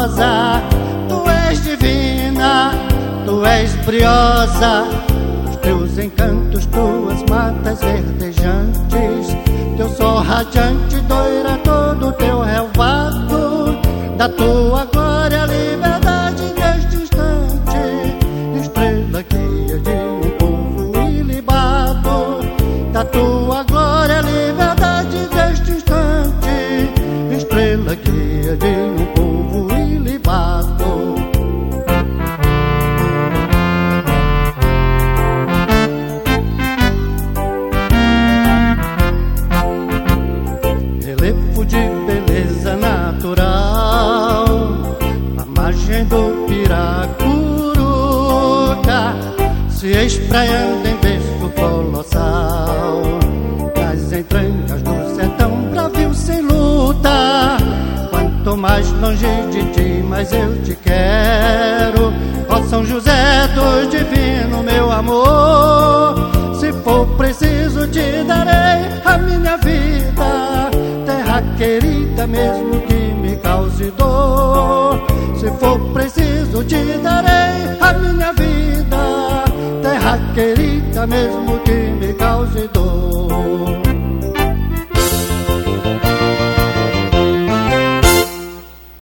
rosa. Tu és divina, tu és briosa, os teus encantos, tuas matas verdejantes, teu sol radiante doira todo teu relvado. Da tua glória a liberdade neste instante, estrela guia de um povo ilibado. Da tua glória a liberdade neste instante, estrela guia de um povo ilibado. Relevo de beleza natural, a margem do Piracuruca, se espraiando em berço colossal, nas entranhas do sertão bravio sem luta. Quanto mais longe de ti, mais eu te quero, ó São José dos Divino, meu amor. Se for preciso te darei a minha vida, terra querida, mesmo que me cause dor. Se for preciso te darei a minha vida, terra querida, mesmo que me cause dor.